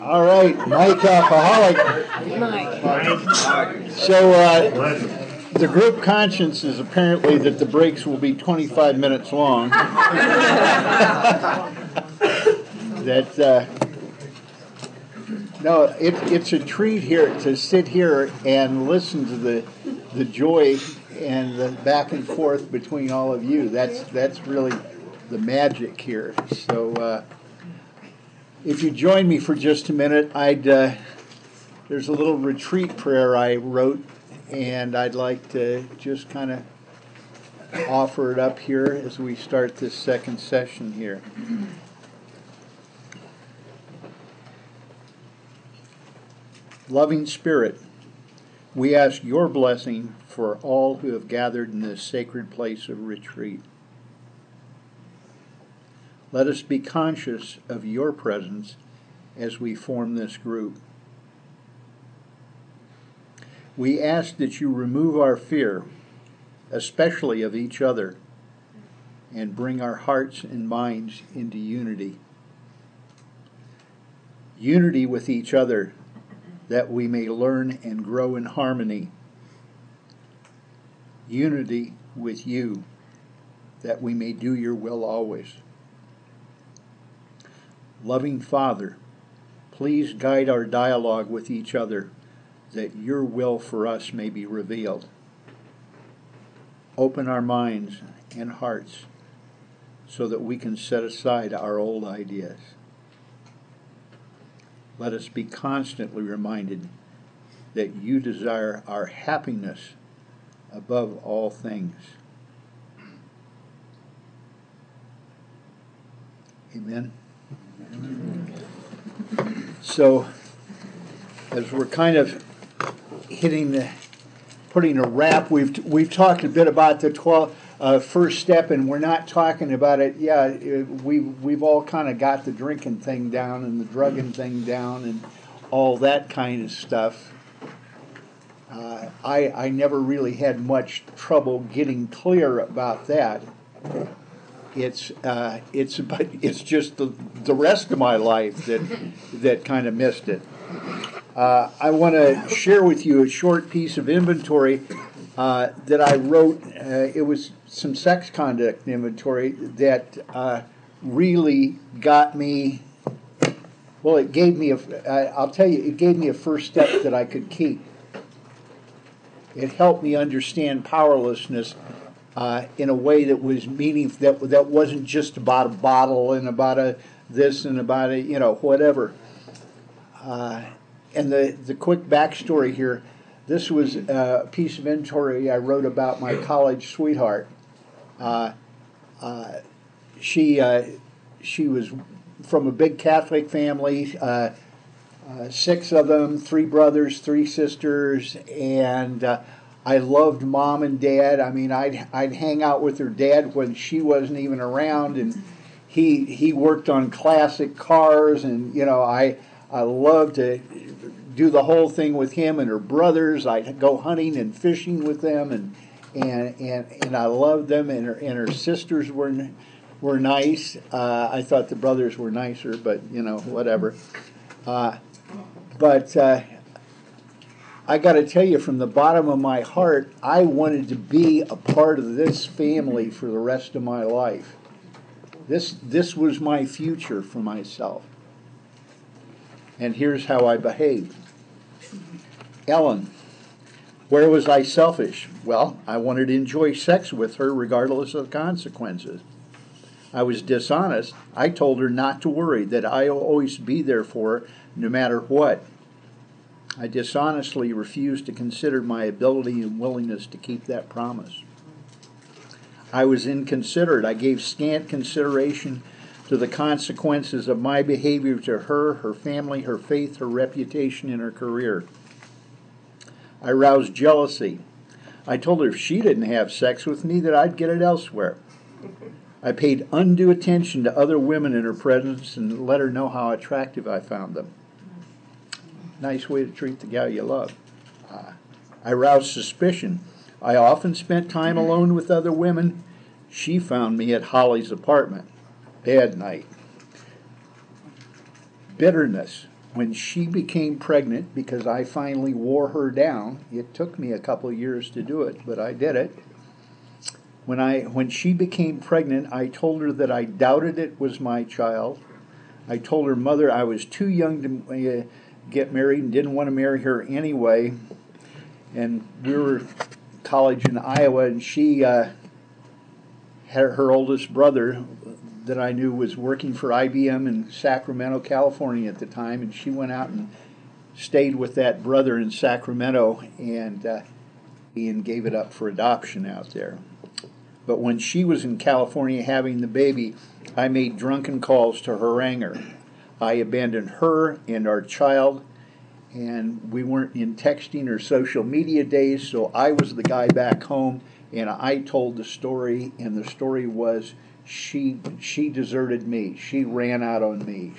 All right, Mike Alcoholic. Mike. So the group conscience is apparently that the breaks will be 25 minutes long. No, it's a treat here to sit here and listen to the joy and the back and forth between all of you. That's really the magic here. So if you join me for just a minute, there's a little retreat prayer I wrote, and I'd like to just kind of offer it up here as we start this second session here. Loving Spirit, we ask your blessing for all who have gathered in this sacred place of retreat. Let us be conscious of your presence as we form this group. We ask that you remove our fear, especially of each other, and bring our hearts and minds into unity. Unity with each other, that we may learn and grow in harmony. Unity with you, that we may do your will always. Loving Father, please guide our dialogue with each other, that your will for us may be revealed. Open our minds and hearts so that we can set aside our old ideas. Let us be constantly reminded that you desire our happiness above all things. Amen. So, as we're kind of putting a wrap, we've talked a bit about the first step, and we're not talking about it. Yeah, we've all kind of got the drinking thing down and the drugging thing down and all that kind of stuff. I never really had much trouble getting clear about that. It's just the rest of my life that kind of missed it. I want to share with you a short piece of inventory that I wrote. It was some sex conduct inventory that really got me. Well, it gave me I'll tell you, it gave me a first step that I could keep. It helped me understand powerlessness in a way that was meaningful, that wasn't just about a bottle and about a this and about a whatever. And the quick backstory here, this was a piece of inventory I wrote about my college sweetheart. She was from a big Catholic family, 6 of them, 3 brothers, 3 sisters, and I loved Mom and Dad. I mean, I'd hang out with her dad when she wasn't even around, and he worked on classic cars, and I loved to do the whole thing with him and her brothers. I'd go hunting and fishing with them, and I loved them. And her sisters were nice. I thought the brothers were nicer, but whatever. But I got to tell you, from the bottom of my heart, I wanted to be a part of this family for the rest of my life. This was my future for myself. And here's how I behaved. Ellen, where was I selfish? Well, I wanted to enjoy sex with her regardless of the consequences. I was dishonest. I told her not to worry, that I'll always be there for her no matter what. I dishonestly refused to consider my ability and willingness to keep that promise. I was inconsiderate. I gave scant consideration to the consequences of my behavior to her, her family, her faith, her reputation, and her career. I aroused jealousy. I told her if she didn't have sex with me, that I'd get it elsewhere. I paid undue attention to other women in her presence and let her know how attractive I found them. Nice way to treat the gal you love. I aroused suspicion. I often spent time alone with other women. She found me at Holly's apartment. Bad night. Bitterness. when she became pregnant, because I finally wore her down, it took me a couple of years to do it, but I did it. When she became pregnant, I told her that I doubted it was my child. I told her mother I was too young to get married and didn't want to marry her anyway. And we were in college in Iowa, and she had her oldest brother that I knew was working for IBM in Sacramento, California at the time, and she went out and stayed with that brother in Sacramento and gave it up for adoption out there. But when she was in California having the baby, I made drunken calls to harangue her. I abandoned her and our child, and we weren't in texting or social media days, so I was the guy back home, and I told the story, and the story was she deserted me. She ran out on me.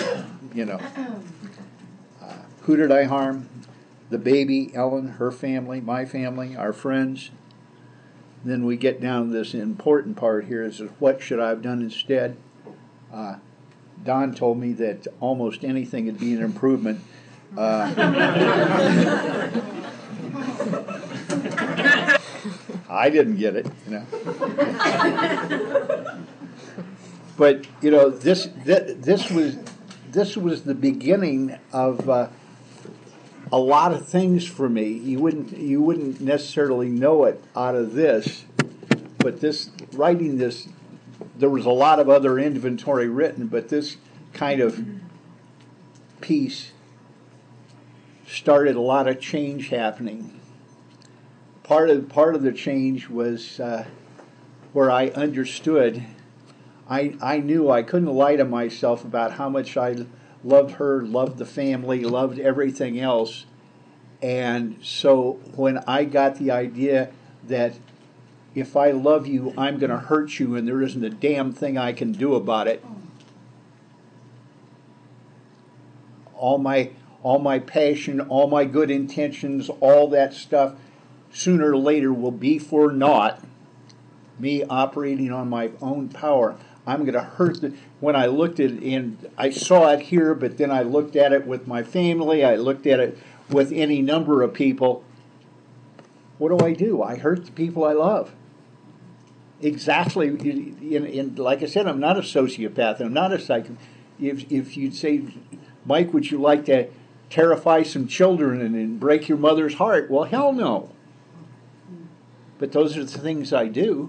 Who did I harm? The baby, Ellen, her family, my family, our friends. Then we get down to this important part here is what should I have done instead? Don told me that almost anything would be an improvement. I didn't get it, But this was the beginning of a lot of things for me. You wouldn't necessarily know it out of this, but writing this, there was a lot of other inventory written, but this kind of piece started a lot of change happening. Part of the change was where I understood. I knew I couldn't lie to myself about how much I loved her, loved the family, loved everything else. And so when I got the idea that if I love you, I'm going to hurt you, and there isn't a damn thing I can do about it, all my passion, all my good intentions, all that stuff, sooner or later will be for naught. Me operating on my own power, I'm going to hurt when I looked at it, and I saw it here, but then I looked at it with my family, I looked at it with any number of people. What do? I hurt the people I love. Exactly. Like I said, I'm not a sociopath. I'm not a psycho. If you'd say, Mike, would you like to terrify some children and break your mother's heart? Well, hell no. But those are the things I do.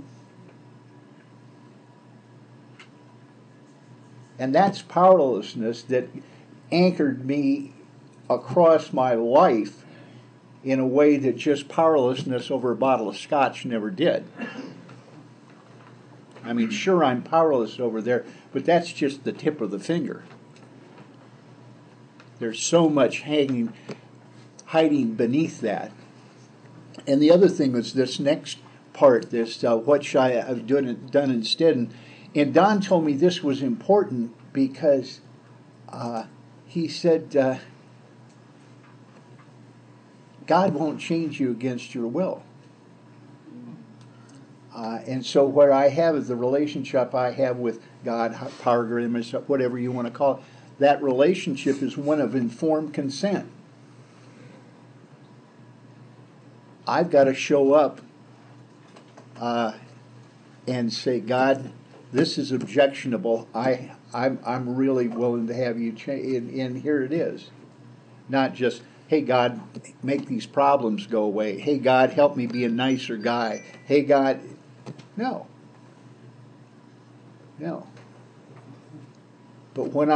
And that's powerlessness that anchored me across my life in a way that just powerlessness over a bottle of scotch never did. I mean, sure, I'm powerless over there, but that's just the tip of the finger. There's so much hiding beneath that. And the other thing was this next part, this what should I have done instead. And Don told me this was important because he said, God won't change you against your will. And so what I have is the relationship I have with God, power grid, whatever you want to call it. That relationship is one of informed consent. I've got to show up and say, God, this is objectionable. I'm really willing to have you change, and here it is. Not just, hey, God, make these problems go away. Hey, God, help me be a nicer guy. Hey, God, no. But when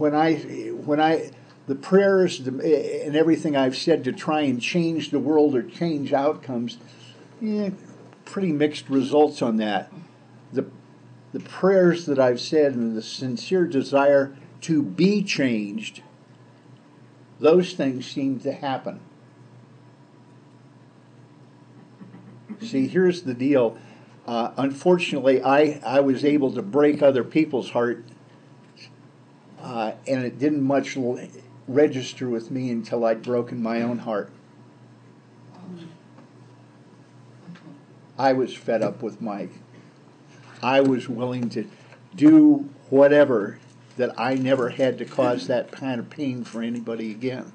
the prayers and everything I've said to try and change the world or change outcomes, pretty mixed results on that. The prayers that I've said and the sincere desire to be changed, those things seem to happen. See, here's the deal. Unfortunately, I was able to break other people's heart, and it didn't much register with me until I'd broken my own heart. I was fed up with Mike. I was willing to do whatever that I never had to cause that kind of pain for anybody again.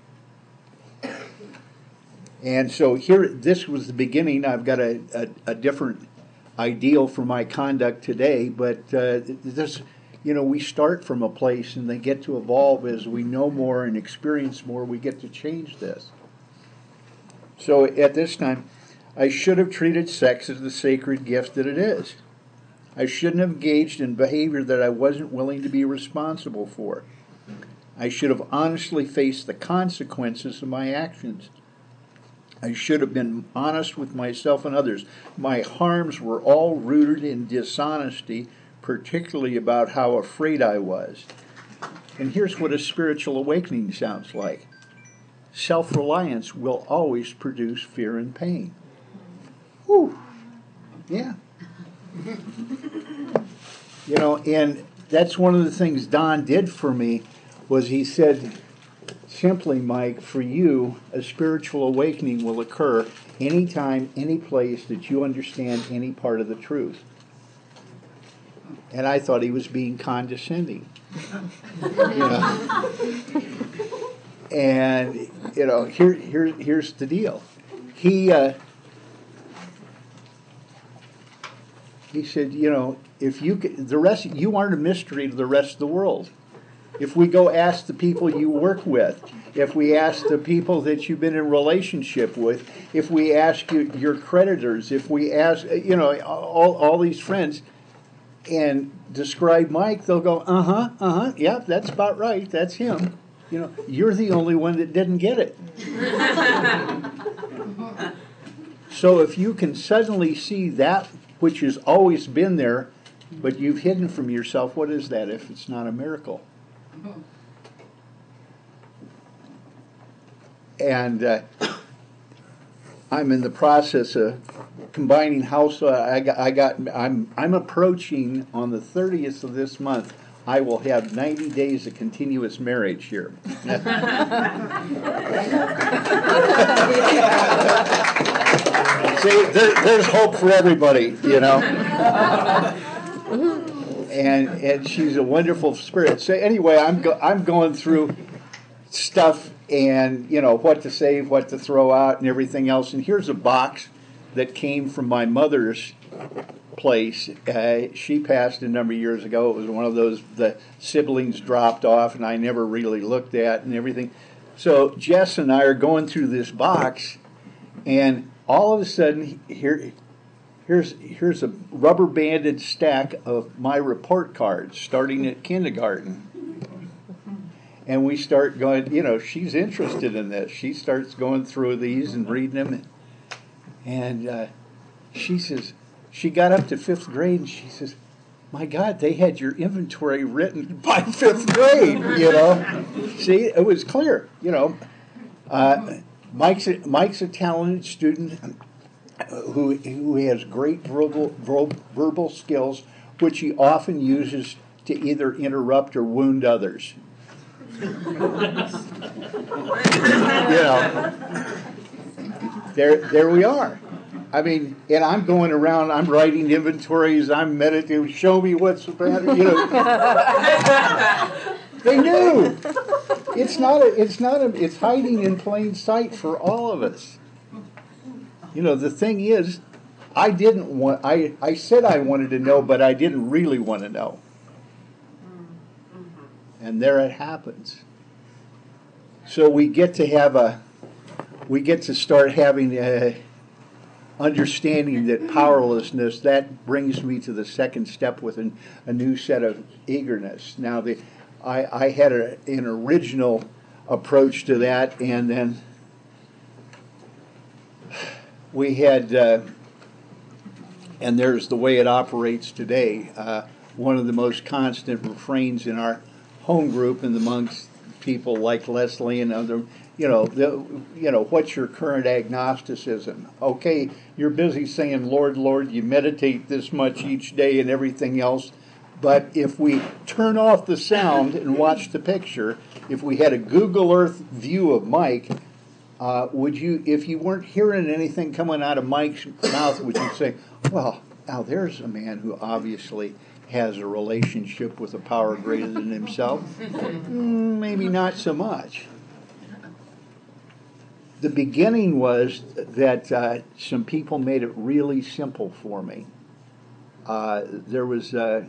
And so here, this was the beginning. I've got a different ideal for my conduct today, but this, we start from a place and they get to evolve as we know more and experience more. We get to change this. So at this time, I should have treated sex as the sacred gift that it is. I shouldn't have engaged in behavior that I wasn't willing to be responsible for. I should have honestly faced the consequences of my actions. I should have been honest with myself and others. My harms were all rooted in dishonesty, particularly about how afraid I was. And here's what a spiritual awakening sounds like. Self-reliance will always produce fear and pain. Whew. Yeah. And that's one of the things Don did for me, was he said, simply, Mike, for you, a spiritual awakening will occur anytime, any place that you understand any part of the truth. And I thought he was being condescending. And, here's the deal. He said, if you aren't a mystery to the rest of the world. If we go ask the people you work with, if we ask the people that you've been in relationship with, if we ask your creditors, if we ask, all these friends, and describe Mike, they'll go, yeah, that's about right, that's him. You're the only one that didn't get it. So if you can suddenly see that which has always been there, but you've hidden from yourself, what is that if it's not a miracle? And I'm in the process of combining house. I'm approaching on the 30th of this month. I will have 90 days of continuous marriage here. See, there's hope for everybody, And she's a wonderful spirit. So anyway, I'm going through stuff and what to save, what to throw out, and everything else. And here's a box that came from my mother's place. She passed a number of years ago. It was one of those the siblings dropped off, and I never really looked at and everything. So Jess and I are going through this box, and all of a sudden Here's a rubber-banded stack of my report cards starting at kindergarten. And we start going, she's interested in this. She starts going through these and reading them. And she says, she got up to 5th grade and she says, my God, they had your inventory written by 5th grade, See, it was clear, Mike's a talented student who has great verbal skills, which he often uses to either interrupt or wound others. There we are. I mean, and I'm going around, I'm writing inventories, I'm meditating, show me what's the matter, They knew. It's hiding in plain sight for all of us. The thing is, I said I wanted to know, but I didn't really want to know. And there it happens. So we get to start having a understanding that powerlessness, that brings me to the second step with a new set of eagerness. Now, I had an original approach to that, and then we had, and there's the way it operates today. One of the most constant refrains in our home group and amongst people like Leslie and other, what's your current agnosticism? Okay, you're busy saying, Lord, Lord, you meditate this much each day and everything else. But if we turn off the sound and watch the picture, if we had a Google Earth view of Mike, would you, if you weren't hearing anything coming out of Mike's mouth, would you say, well, now there's a man who obviously has a relationship with a power greater than himself? Maybe not so much. The beginning was that some people made it really simple for me. There was, I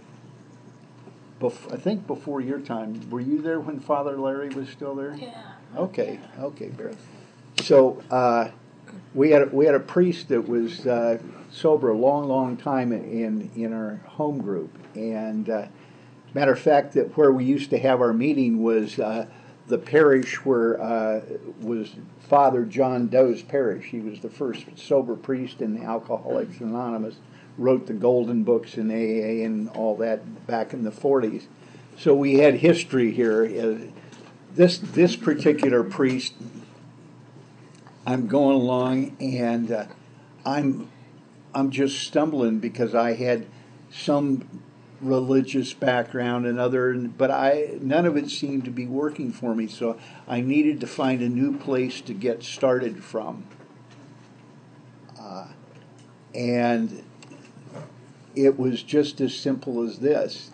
think before your time, were you there when Father Larry was still there? Yeah. Okay, Barry. So we had a priest that was sober a long time in our home group, and matter of fact, that where we used to have our meeting was the parish where was Father John Doe's parish. He was the first sober priest in Alcoholics Anonymous. Wrote the golden books in AA and all that back in the 40s. So we had history here. This particular priest, I'm going along and I'm just stumbling because I had some religious background and but none of it seemed to be working for me. So I needed to find a new place to get started from, and it was just as simple as this.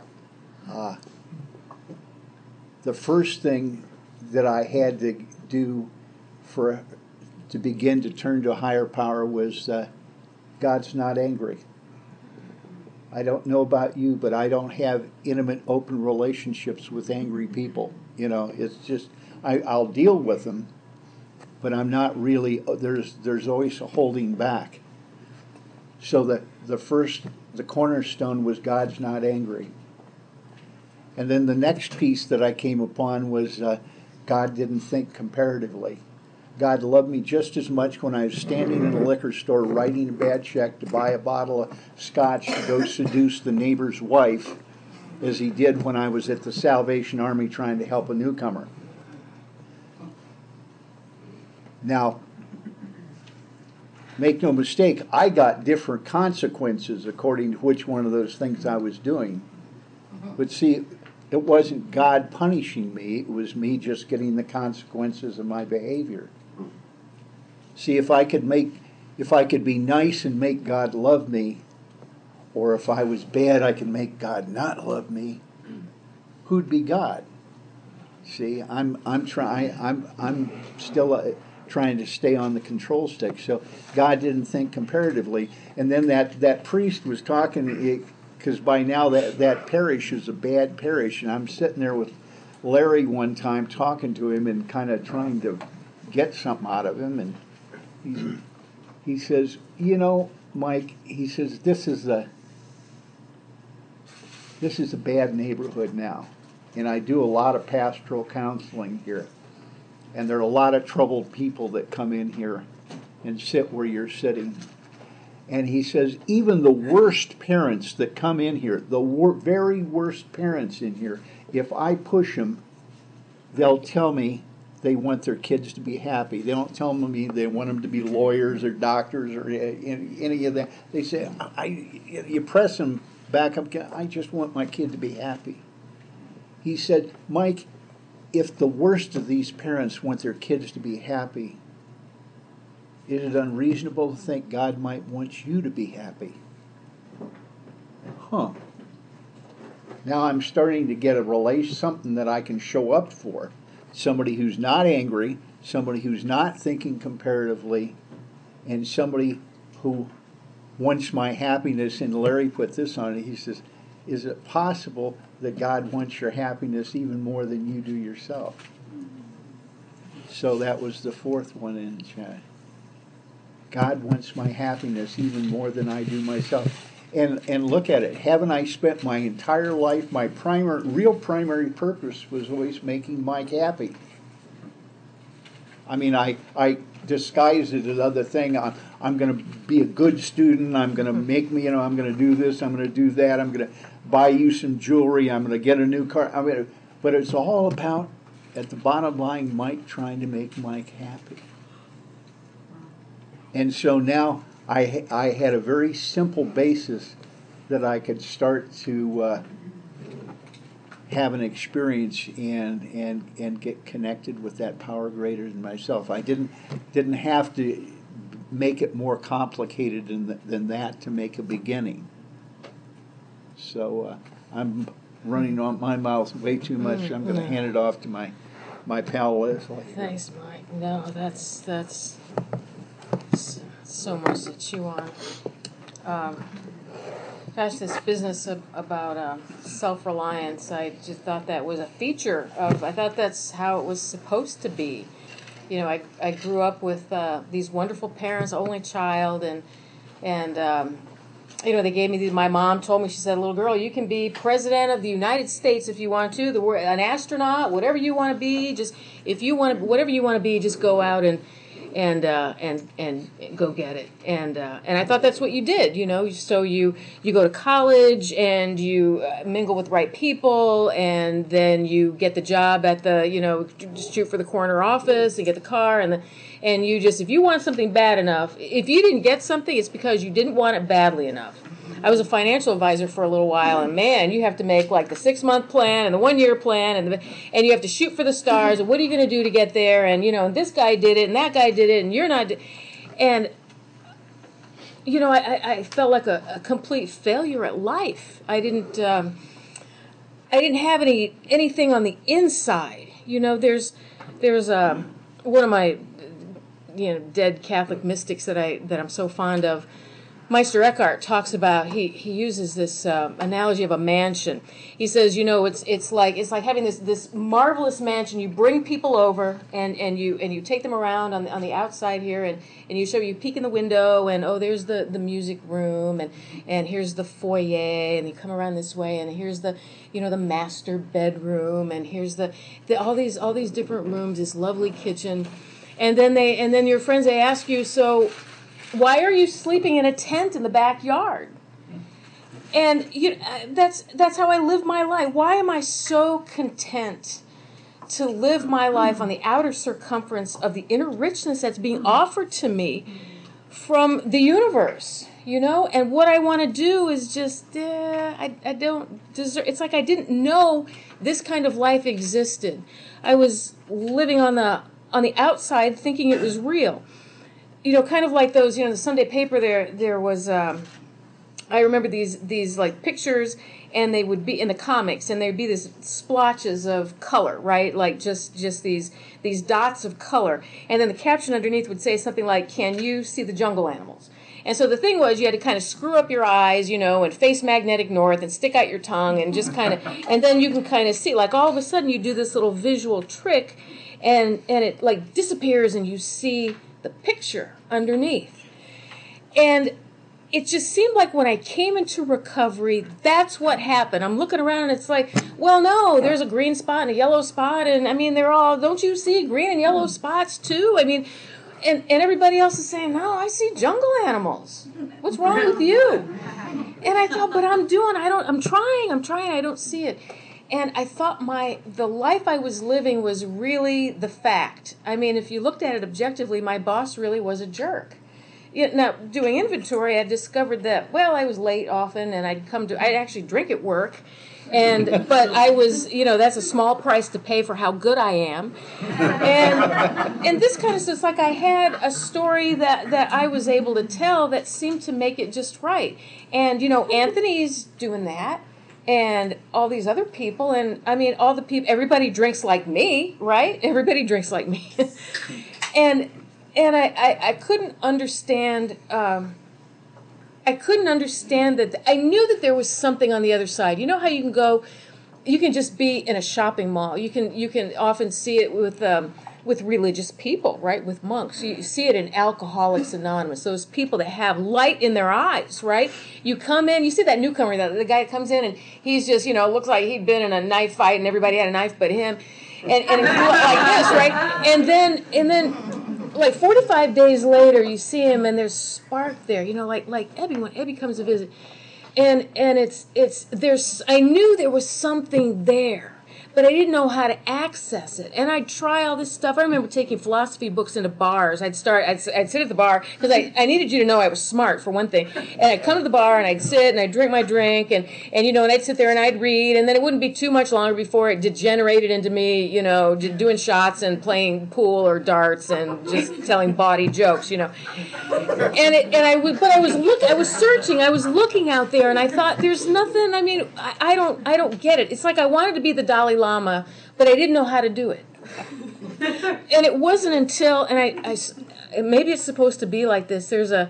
The first thing that I had to do to begin to turn to a higher power was God's not angry. I don't know about you, but I don't have intimate, open relationships with angry people. It's just I'll deal with them, but I'm not really. There's always a holding back. So the cornerstone was God's not angry. And then the next piece that I came upon was God didn't think comparatively. God loved me just as much when I was standing in a liquor store writing a bad check to buy a bottle of scotch to go seduce the neighbor's wife as he did when I was at the Salvation Army trying to help a newcomer. Now, make no mistake, I got different consequences according to which one of those things I was doing. But see, it wasn't God punishing me, it was me just getting the consequences of my behavior. See, if I could be nice and make God love me, or if I was bad, I could make God not love me, who'd be God? See, I'm still trying to stay on the control stick. So God didn't think comparatively. And then that priest was talking, because by now that parish is a bad parish, and I'm sitting there with Larry one time talking to him and kind of trying to get something out of him, and he says, Mike, he says, this is a bad neighborhood now, and I do a lot of pastoral counseling here, and there are a lot of troubled people that come in here and sit where you're sitting. And he says, even the worst parents that come in here, the very worst parents in here, if I push them, they'll tell me they want their kids to be happy. They don't tell me they want them to be lawyers or doctors or any of that. They say, you press them back up, I just want my kid to be happy. He said, Mike, if the worst of these parents want their kids to be happy, is it unreasonable to think God might want you to be happy? Now I'm starting to get something that I can show up for. Somebody who's not angry, somebody who's not thinking comparatively, and somebody who wants my happiness. And Larry put this on it. He says, is it possible that God wants your happiness even more than you do yourself? So that was the fourth one in chat. God wants my happiness even more than I do myself. And look at it. Haven't I spent my entire life, my real primary purpose was always making Mike happy. I mean, I disguised it as other thing. I'm going to be a good student. I'm going to I'm going to do this. I'm going to do that. I'm going to buy you some jewelry. I'm going to get a new car. But it's all about, at the bottom line, Mike trying to make Mike happy. And so now I had a very simple basis that I could start to have an experience and get connected with that power greater than myself. I didn't have to make it more complicated than that to make a beginning. So I'm running on my mouth way too much. I'm going to hand it off to my pal Leslie. Thanks, Mike. No, that's so much to chew on. Gosh, this business about self-reliance, I just thought that was a feature of, I thought that's how it was supposed to be. You know, I grew up with these wonderful parents, only child, and you know, they gave me my mom told me, she said, little girl, you can be president of the United States if you want to, an astronaut, whatever you want to be, just, if you want to, whatever you want to be, just go out and go get it. And I thought that's what you did, you know. So you go to college and you mingle with the right people, and then you get the job at the, you know, just shoot for the corner office and get the car, and you just, if you want something bad enough, if you didn't get something, it's because you didn't want it badly enough. I was a financial advisor for a little while, and man, you have to make like the 6-month plan and the 1-year plan, and you have to shoot for the stars. And what are you going to do to get there? And you know, and this guy did it, and that guy did it, and you're not. And you know, I felt like a complete failure at life. I didn't have anything on the inside. You know, there's one of my dead Catholic mystics that I'm so fond of. Meister Eckhart talks about, he uses this analogy of a mansion. He says, you know, it's like having this marvelous mansion. You bring people over and you take them around on the outside here, and you peek in the window, and oh, there's the music room, and here's the foyer, and you come around this way, and here's the master bedroom, and here's all these different rooms, this lovely kitchen, and then your friends, they ask you, so why are you sleeping in a tent in the backyard? And that's how I live my life. Why am I so content to live my life on the outer circumference of the inner richness that's being offered to me from the universe? You know, and what I want to do is just, I don't deserve. It's like I didn't know this kind of life existed. I was living on the outside, thinking it was real. You know, kind of like those, the Sunday paper. There was, I remember these like pictures, and they would be in the comics, and there'd be these splotches of color, right? Like just these dots of color, and then the caption underneath would say something like, "Can you see the jungle animals?" And so the thing was, you had to kind of screw up your eyes, and face magnetic north, and stick out your tongue, and just kind of, and then you can kind of see, like all of a sudden you do this little visual trick, and it like disappears, and you see the picture underneath. And it just seemed like when I came into recovery, that's what happened. I'm looking around, and it's like, well, no, there's a green spot and a yellow spot, and I mean, they're all, don't you see green and yellow spots too? I mean, and everybody else is saying, no, I see jungle animals. What's wrong with you? And I thought, but I'm trying, I don't see it. And I thought the life I was living was really the fact. I mean, if you looked at it objectively, my boss really was a jerk. Now, doing inventory, I discovered that, well, I was late often, and I'd actually drink at work. But I was, that's a small price to pay for how good I am. And this kind of stuff, like I had a story that I was able to tell that seemed to make it just right. And, Anthony's doing that. And all these other people, and I mean, all the people, everybody drinks like me, right? Everybody drinks like me. and I couldn't understand, that I knew that there was something on the other side. You know how you can just be in a shopping mall. You can often see it with religious people, right? With monks. You see it in Alcoholics Anonymous, those people that have light in their eyes, right? You come in, you see that newcomer, the guy that comes in, and he's just, looks like he'd been in a knife fight and everybody had a knife but him. And he looked like this, right? And then like 45 days later, you see him and there's spark there, like Ebby, when Ebby comes to visit. And I knew there was something there. but I didn't know how to access it. And I'd try all this stuff. I remember taking philosophy books into bars. I'd sit at the bar, because I needed you to know I was smart, for one thing. And I'd come to the bar, and I'd sit, and I'd drink my drink, and I'd sit there, and I'd read, and then it wouldn't be too much longer before it degenerated into me, doing shots and playing pool or darts and just telling bawdy jokes, But I was searching, I was looking out there, and I thought, there's nothing, I don't get it. It's like I wanted to be the Dalai Lama, but I didn't know how to do it. And it wasn't until, and I maybe it's supposed to be like this. There's a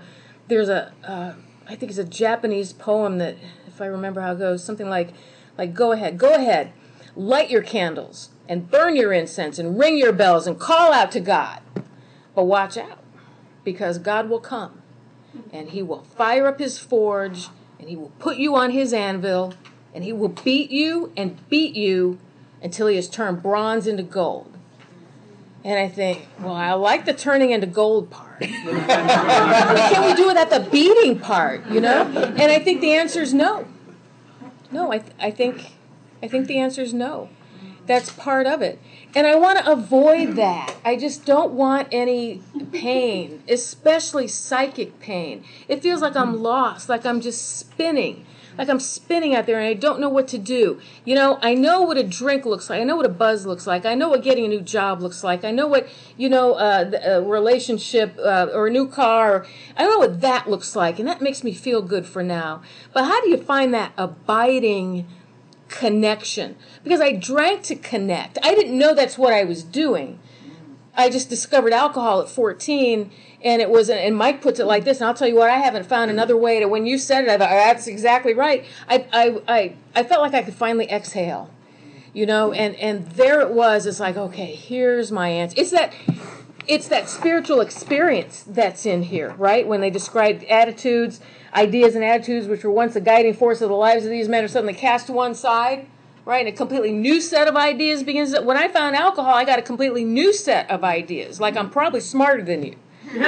I think it's a Japanese poem that, if I remember how it goes, something like go ahead, light your candles and burn your incense and ring your bells and call out to God. But watch out, because God will come and he will fire up his forge and he will put you on his anvil and he will beat you until he has turned bronze into gold. And I think, well, I like the turning into gold part. But can we do it at the beating part, And I think the answer is no. No, I think the answer is no. That's part of it. And I want to avoid that. I just don't want any pain, especially psychic pain. It feels like I'm lost, like I'm just spinning. Like I'm spinning out there and I don't know what to do. I know what a drink looks like. I know what a buzz looks like. I know what getting a new job looks like. I know what, a relationship or a new car. I know what that looks like. And that makes me feel good for now. But how do you find that abiding connection? Because I drank to connect. I didn't know that's what I was doing. I just discovered alcohol at 14, and it was, and Mike puts it like this, and I'll tell you what, I haven't found another way to, when you said it, I thought, that's exactly right. I felt like I could finally exhale, and there it was. It's like, okay, here's my answer. It's that spiritual experience that's in here, right? When they described attitudes, ideas and attitudes, which were once the guiding force of the lives of these men, are suddenly cast to one side. Right, and a completely new set of ideas begins. When I found alcohol, I got a completely new set of ideas. Like I'm probably smarter than you, or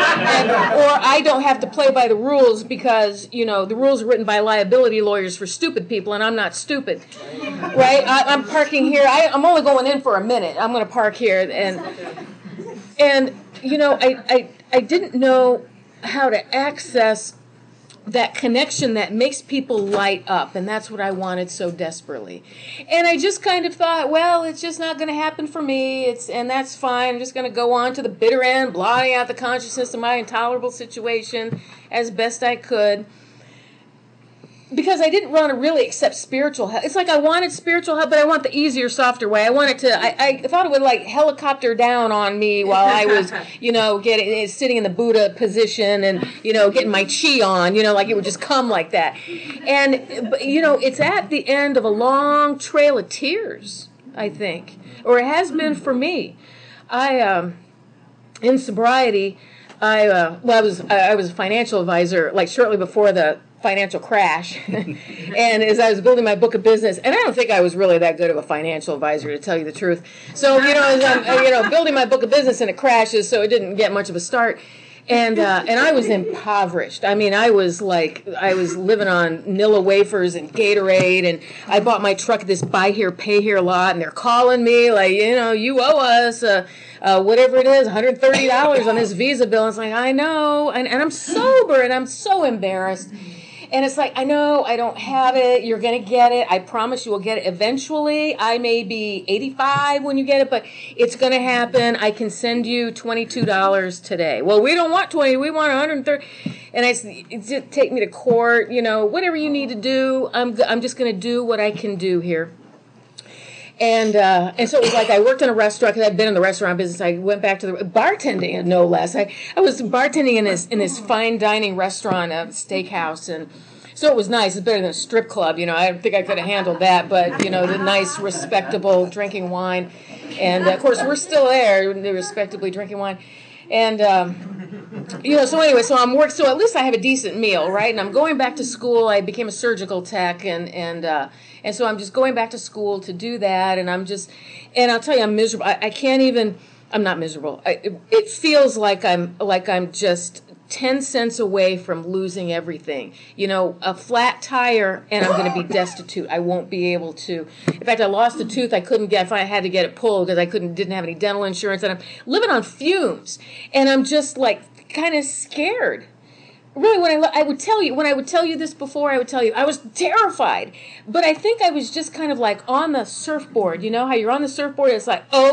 I don't have to play by the rules because the rules are written by liability lawyers for stupid people, and I'm not stupid. Right? I'm parking here. I'm only going in for a minute. I'm going to park here, and I didn't know how to access that connection that makes people light up, and that's what I wanted so desperately. And I just kind of thought, well, it's just not going to happen for me, and that's fine. I'm just going to go on to the bitter end, blotting out the consciousness of my intolerable situation as best I could. Because I didn't want to really accept spiritual help. It's like I wanted spiritual help, but I want the easier, softer way. I wanted to. I thought it would like helicopter down on me while I was, sitting in the Buddha position and getting my chi on. Like it would just come like that. And it's at the end of a long trail of tears, I think, or it has been for me. In sobriety, I was a financial advisor like shortly before the financial crash, and as I was building my book of business, and I don't think I was really that good of a financial advisor, to tell you the truth. So as I'm building my book of business and it crashes, so it didn't get much of a start, and I was impoverished. I was living on Nilla wafers and Gatorade, and I bought my truck at this buy here pay here lot, and they're calling me like you owe us whatever it is, $130 on this Visa bill. And it's like, I know, and I'm sober and I'm so embarrassed. And it's like, I know, I don't have it. You're going to get it. I promise you will get it eventually. I may be 85 when you get it, but it's going to happen. I can send you $22 today. Well, we don't want 20. We want 130. And it's just take me to court, whatever you need to do. I'm just going to do what I can do here. And so it was like I worked in a restaurant because I'd been in the restaurant business. I went back to the bartending, no less. I was bartending in this fine dining restaurant, a steakhouse, and so it was nice. It's better than a strip club, I don't think I could have handled that, but the nice, respectable drinking wine, and of course we're still there, respectably drinking wine, and so anyway, so I'm working. So at least I have a decent meal, right? And I'm going back to school. I became a surgical tech, and so I'm just going back to school to do that, and I'll tell you, I'm miserable. I can't even. I'm not miserable. It feels like I'm just 10 cents away from losing everything. You know, a flat tire and I'm going to be destitute. I won't be able to. In fact, I lost a tooth I couldn't get. I had to get it pulled because I didn't have any dental insurance, and I'm living on fumes. And I'm just like kind of scared. Really, when I would tell you this before, I would tell you I was terrified. But I think I was just kind of like on the surfboard. You know how you're on the surfboard? It's like, oh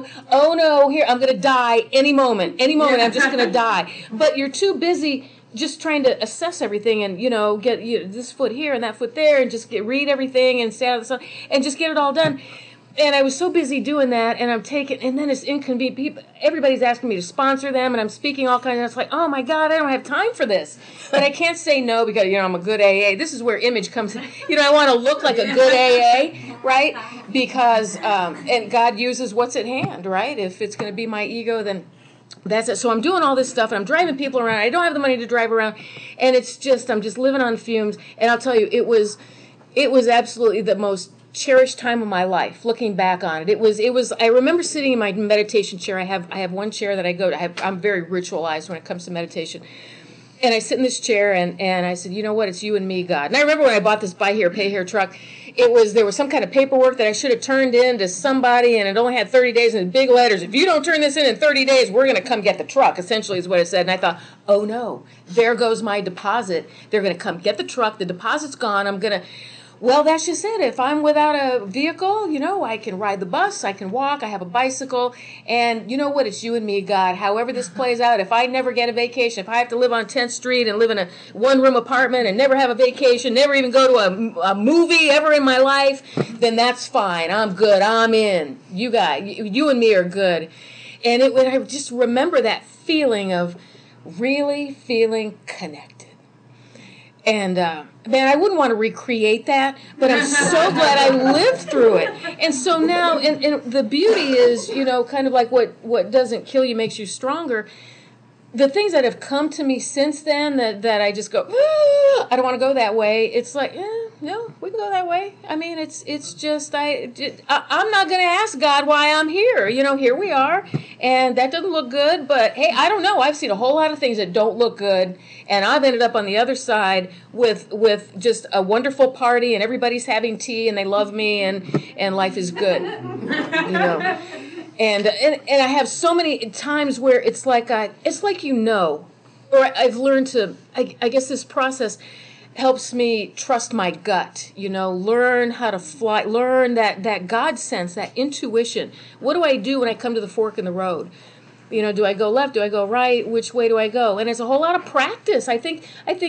no, here, I'm going to die any moment, I'm just going to die. But you're too busy just trying to assess everything and, you know, get this foot here and that foot there and just read everything and stay out of the sun and just get it all done. And I was so busy doing that, and and then it's inconvenient. People, everybody's asking me to sponsor them, and I'm speaking all kinds of, it's like, oh my God, I don't have time for this. But I can't say no because, you know, I'm a good AA. This is where image comes in. You know, I want to look like a good AA, right? Because, and God uses what's at hand, right? If it's going to be my ego, then that's it. So I'm doing all this stuff, and I'm driving people around. I don't have the money to drive around, and I'm just living on fumes. And I'll tell you, it was absolutely the most cherished time of my life. Looking back on it, it was. I remember sitting in my meditation chair. I have one chair that I go to. I'm very ritualized when it comes to meditation. And I sit in this chair and I said, you know what? It's you and me, God. And I remember when I bought this buy here, pay here truck, there was some kind of paperwork that I should have turned in to somebody, and it only had 30 days in big letters. If you don't turn this in 30 days, we're going to come get the truck, essentially is what it said. And I thought, oh no, there goes my deposit. They're going to come get the truck. The deposit's gone. Well, that's just it. If I'm without a vehicle, you know, I can ride the bus, I can walk, I have a bicycle, and you know what? It's you and me, God. However this plays out, if I never get a vacation, if I have to live on 10th Street and live in a one-room apartment and never have a vacation, never even go to a movie ever in my life, then that's fine. I'm good. I'm in. You and me are good. And I just remember that feeling of really feeling connected. And, man, I wouldn't want to recreate that, but I'm so glad I lived through it. And so now, and the beauty is, you know, kind of like what doesn't kill you makes you stronger. The things that have come to me since then that I just go, I don't want to go that way. It's like, no, we can go that way. I mean, it's just, I'm not going to ask God why I'm here. You know, here we are, and that doesn't look good, but hey, I don't know. I've seen a whole lot of things that don't look good, and I've ended up on the other side with just a wonderful party, and everybody's having tea, and they love me, and life is good, you know. And I have so many times where it's like you know, or I've learned to. I guess this process helps me trust my gut. You know, learn how to fly. Learn that God sense, that intuition. What do I do when I come to the fork in the road? You know, do I go left? Do I go right? Which way do I go? And it's a whole lot of practice. I think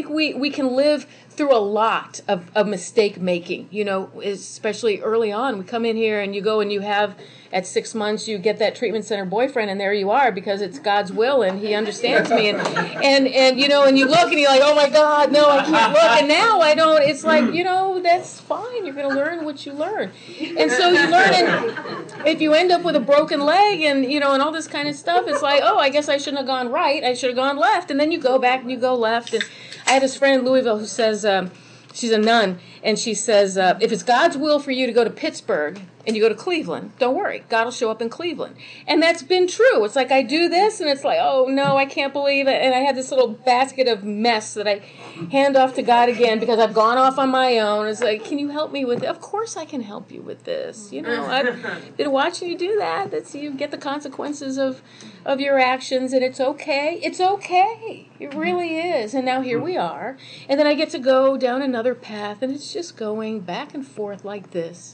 we can live through a lot of mistake making. You know, especially early on. We come in here and you go and you have. At 6 months, you get that treatment center boyfriend, and there you are because it's God's will, and He understands me. And you know, and you look, and you're like, oh my God, no, I can't look. And now I don't. It's like, you know, that's fine. You're going to learn what you learn, and so you learn. And if you end up with a broken leg, and you know, and all this kind of stuff, it's like, oh, I guess I shouldn't have gone right. I should have gone left. And then you go back and you go left. And I had this friend in Louisville who says. She's a nun, and she says, if it's God's will for you to go to Pittsburgh and you go to Cleveland, don't worry. God will show up in Cleveland. And that's been true. It's like I do this, and it's like, oh, no, I can't believe it. And I have this little basket of mess that I hand off to God again because I've gone off on my own. It's like, can you help me with it? Of course I can help you with this. You know, I've been watching you do that. That's you get the consequences of your actions, and it's okay. It's okay. It really is. And now here we are. And then I get to go down another path, and it's just going back and forth like this.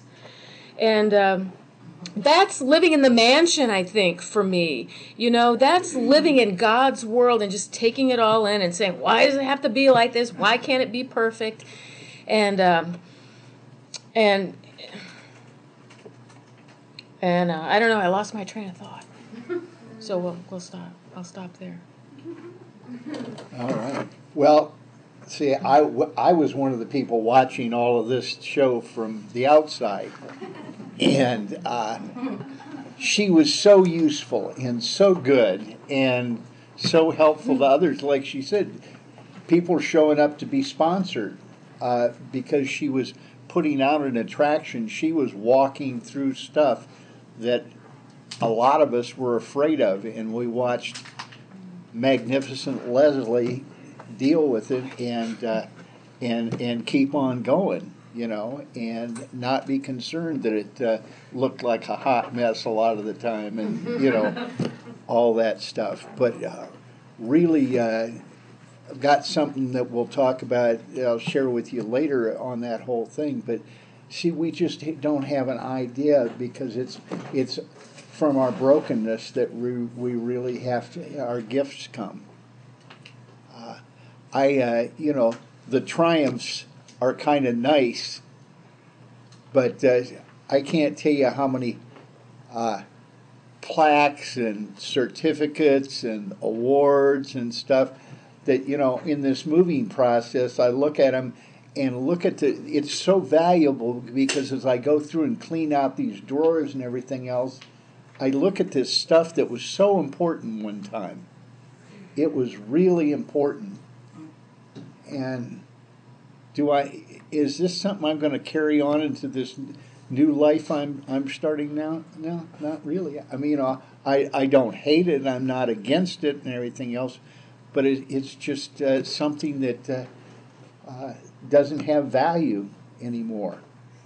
And that's living in the mansion, I think, for me. You know, that's living in God's world and just taking it all in and saying, why does it have to be like this? Why can't it be perfect? And I don't know, I lost my train of thought. So we'll stop. I'll stop there. All right. Well, see, I was one of the people watching all of this show from the outside. And she was so useful and so good and so helpful to others. Like she said, people showing up to be sponsored because she was putting out an attraction. She was walking through stuff that a lot of us were afraid of, and we watched magnificent Leslie deal with it and keep on going, and not be concerned that it looked like a hot mess a lot of the time, and all that stuff. But really, I've got something that we'll talk about. I'll share with you later on that whole thing. But see, we just don't have an idea because it's from our brokenness that we really have to. Our gifts come. The triumphs are kind of nice, but I can't tell you how many plaques and certificates and awards and stuff that, in this moving process, I look at them and look at it's so valuable because as I go through and clean out these drawers and everything else, I look at this stuff that was so important one time. It was really important. And is this something I'm going to carry on into this new life I'm starting now? No, not really. I mean, I don't hate it. I'm not against it and everything else, but it's just something that doesn't have value anymore.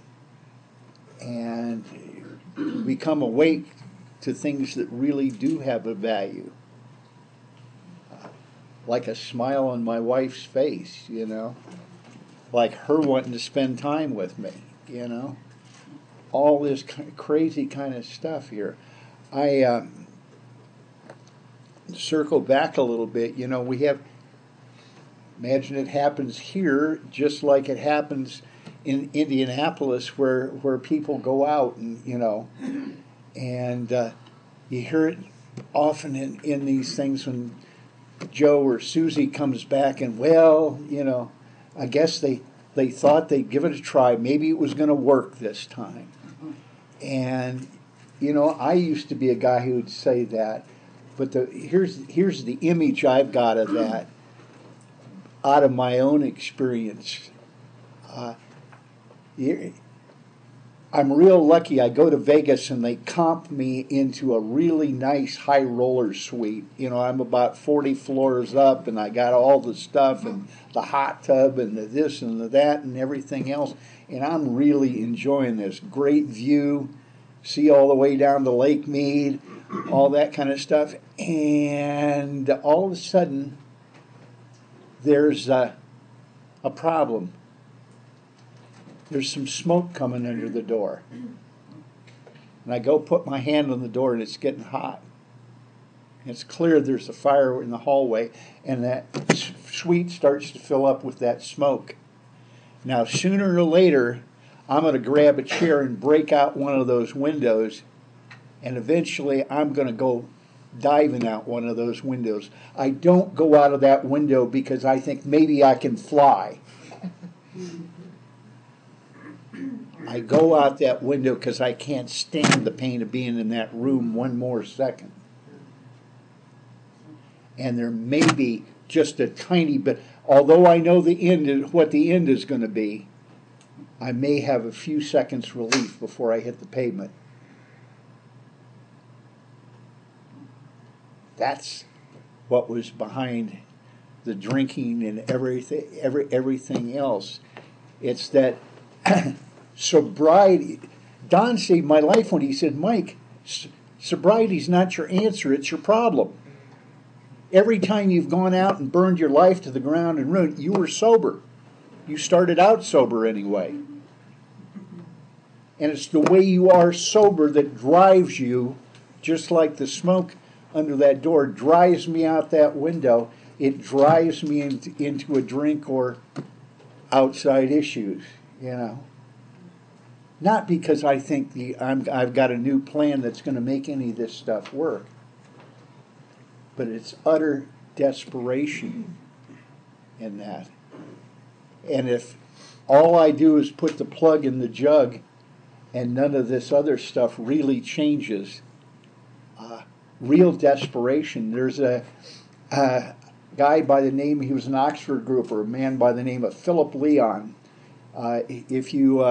And become awake to things that really do have a value. Like a smile on my wife's face, like her wanting to spend time with me, all this crazy kind of stuff here. I circle back a little bit, we have, imagine it happens here just like it happens in Indianapolis where people go out and, and you hear it often in these things when Joe or Susie comes back and, I guess they thought they'd give it a try. Maybe it was going to work this time. And, I used to be a guy who would say that. But here's the image I've got of that out of my own experience. I'm real lucky. I go to Vegas and they comp me into a really nice high roller suite. I'm about 40 floors up and I got all the stuff and the hot tub and the this and the that and everything else. And I'm really enjoying this. Great view, see all the way down to Lake Mead, all that kind of stuff. And all of a sudden, there's a problem. There's some smoke coming under the door. And I go put my hand on the door and it's getting hot. And it's clear there's a fire in the hallway and that suite starts to fill up with that smoke. Now, sooner or later, I'm going to grab a chair and break out one of those windows and eventually I'm going to go diving out one of those windows. I don't go out of that window because I think maybe I can fly. I go out that window because I can't stand the pain of being in that room one more second. And there may be just a tiny bit, although I know what the end is going to be, I may have a few seconds relief before I hit the pavement. That's what was behind the drinking and everything else. It's that sobriety. Don saved my life when he said, Mike, sobriety's not your answer, it's your problem. Every time you've gone out and burned your life to the ground and ruined, you were sober. You started out sober anyway. And it's the way you are sober that drives you, just like the smoke under that door drives me out that window. It drives me into a drink or outside issues, Not because I think I've got a new plan that's going to make any of this stuff work, but it's utter desperation in that. And if all I do is put the plug in the jug and none of this other stuff really changes, real desperation. There's a guy by the name, he was an Oxford grouper, a man by the name of Philip Leon. If you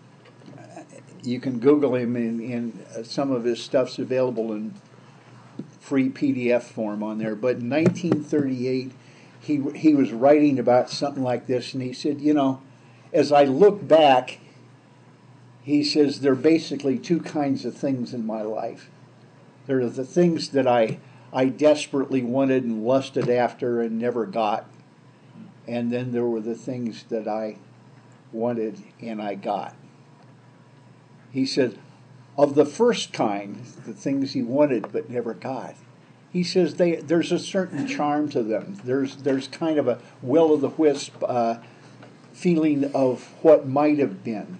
you can Google him, and some of his stuff's available in free PDF form on there. But in 1938, he was writing about something like this, and he said, as I look back, he says, there are basically two kinds of things in my life. There are the things that I desperately wanted and lusted after and never got. And then there were the things that I wanted and I got. He said, of the first kind, the things he wanted but never got, he says there's a certain charm to them. There's kind of a will-o'-the-wisp feeling of what might have been.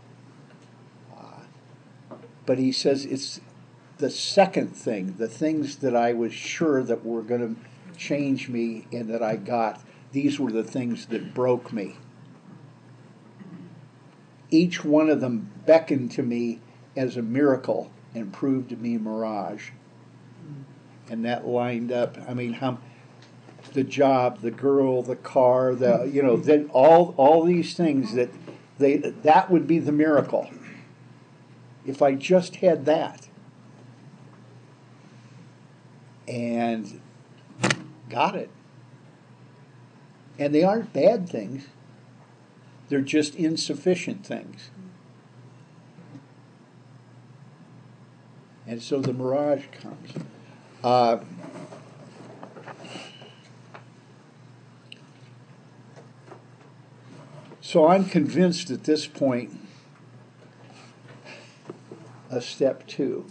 But he says it's the second thing, the things that I was sure that were going to change me and that I got, these were the things that broke me. Each one of them beckoned to me as a miracle and proved to me a mirage. And that lined up, the job, the girl, the car, then all these things that would be the miracle. If I just had that. And got it. And they aren't bad things. They're just insufficient things. And so the mirage comes. So I'm convinced at this point of step 2.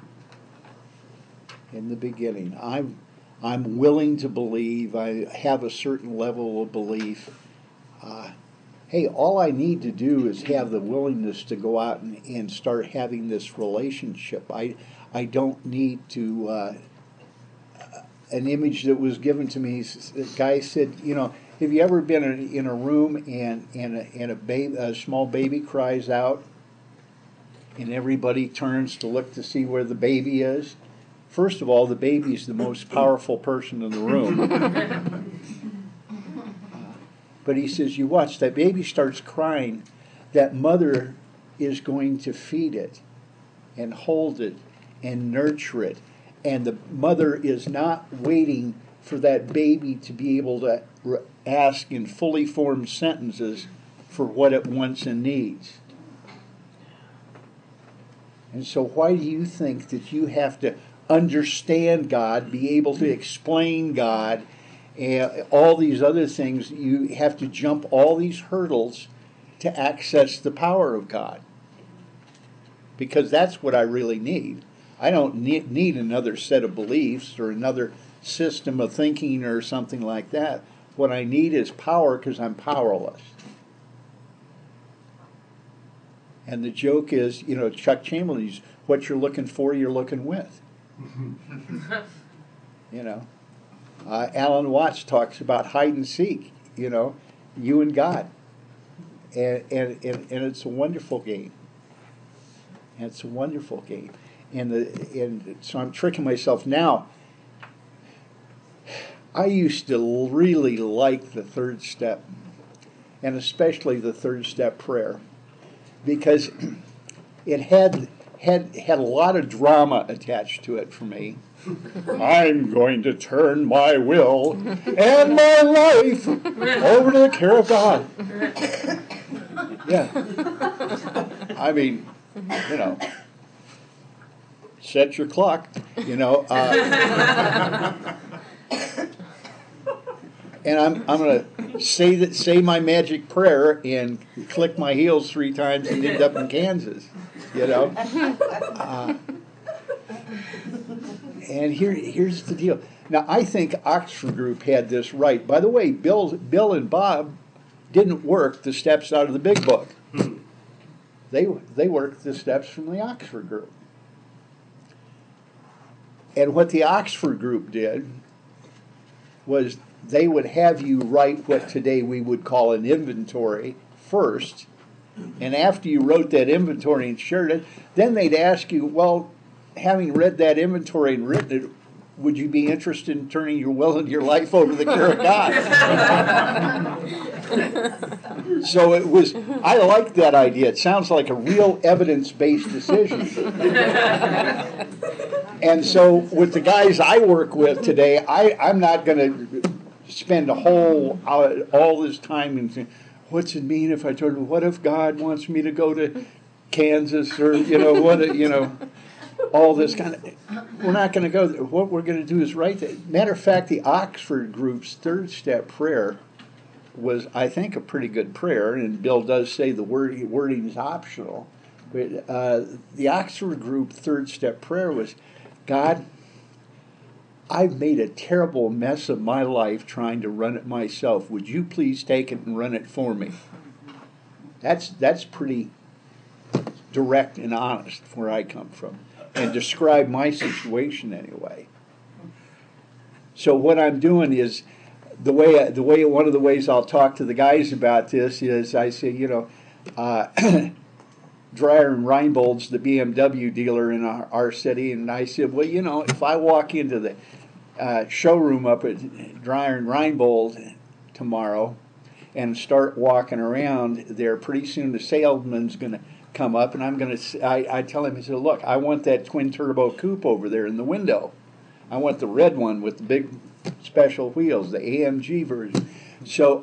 In the beginning, I'm willing to believe. I have a certain level of belief. Hey, all I need to do is have the willingness to go out and start having this relationship. I don't need to. An image that was given to me, the guy said, have you ever been in a room and a small baby cries out, and everybody turns to look to see where the baby is? First of all, the baby's the most powerful person in the room. But he says, you watch, that baby starts crying, that mother is going to feed it and hold it and nurture it. And the mother is not waiting for that baby to be able to ask in fully formed sentences for what it wants and needs. And so why do you think that you have to understand God, be able to explain God, and all these other things? You have to jump all these hurdles to access the power of God. Because that's what I really need. I don't need another set of beliefs or another system of thinking or something like that. What I need is power, because I'm powerless. And the joke is, Chuck Chamberlain's, what you're looking for, you're looking with. Alan Watts talks about hide and seek, you and God. And it's a wonderful game. And it's a wonderful game. And so I'm tricking myself now. I used to really like the third step, and especially the third step prayer, because it had a lot of drama attached to it for me. I'm going to turn my will and my life over to the care of God. Yeah. Set your clock, and I'm going to say my magic prayer and click my heels 3 times and end up in Kansas, And here's the deal. Now, I think Oxford Group had this right. By the way, Bill and Bob didn't work the steps out of the Big Book. They worked the steps from the Oxford Group. And what the Oxford Group did was they would have you write what today we would call an inventory first. And after you wrote that inventory and shared it, then they'd ask you, well, having read that inventory and written it, would you be interested in turning your will and your life over to the care of God? So I like that idea. It sounds like a real evidence-based decision. And so with the guys I work with today, I'm not going to spend all this time and saying, what's it mean if I told him, what if God wants me to go to Kansas or, all this kind of, we're not going to go there. What we're going to do is write that. Matter of fact, the Oxford group's third step prayer was, I think, a pretty good prayer, and Bill does say the wording is optional. But the Oxford group third step prayer was, God, I've made a terrible mess of my life trying to run it myself. Would you please take it and run it for me? That's pretty direct and honest where I come from, and describe my situation anyway. So what I'm doing is, one of the ways I'll talk to the guys about this is I say, Dreyer and Reinbold's the BMW dealer in our city, and I said, well, if I walk into the showroom up at Dreyer and Reinbold tomorrow and start walking around there, pretty soon the salesman's going to come up, and I tell him, I said, look, I want that twin turbo coupe over there in the window. I want the red one with the big special wheels, the AMG version. So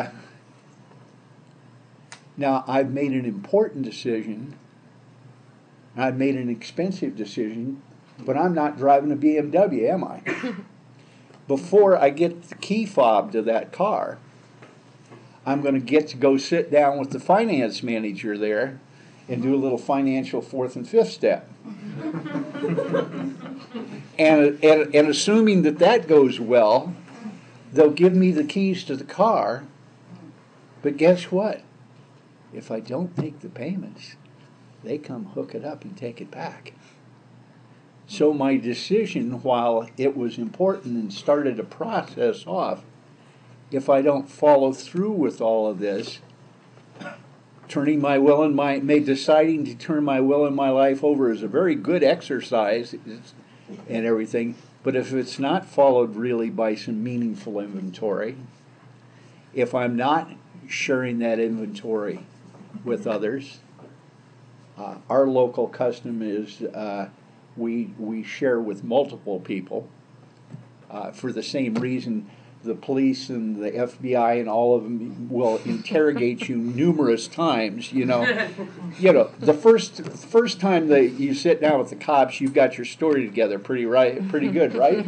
now I've made an important decision. I've made an expensive decision, but I'm not driving a BMW, am I? Before I get the key fob to that car, I'm going to get to go sit down with the finance manager there and do a little financial fourth and fifth step. And assuming that goes well, they'll give me the keys to the car. But guess what? If I don't make the payments, they come hook it up and take it back. So my decision, while it was important and started a process off, if I don't follow through with all of this, deciding to turn my will and my life over is a very good exercise and everything, but if it's not followed really by some meaningful inventory, if I'm not sharing that inventory with others, our local custom is we share with multiple people for the same reason. The police and the FBI and all of them will interrogate you numerous times. The first time that you sit down with the cops, you've got your story together pretty good, right?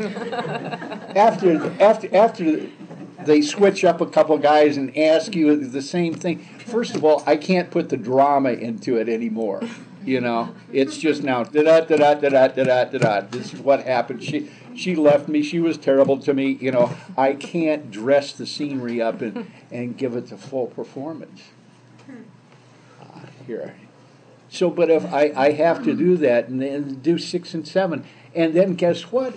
After they switch up a couple guys and ask you the same thing. First of all, I can't put the drama into it anymore. It's just now da-da-da-da-da-da-da-da-da. This is what happened. She left me. She was terrible to me. I can't dress the scenery up and give it the full performance. Here. So, but if I have to do that and then do 6 and 7, and then guess what?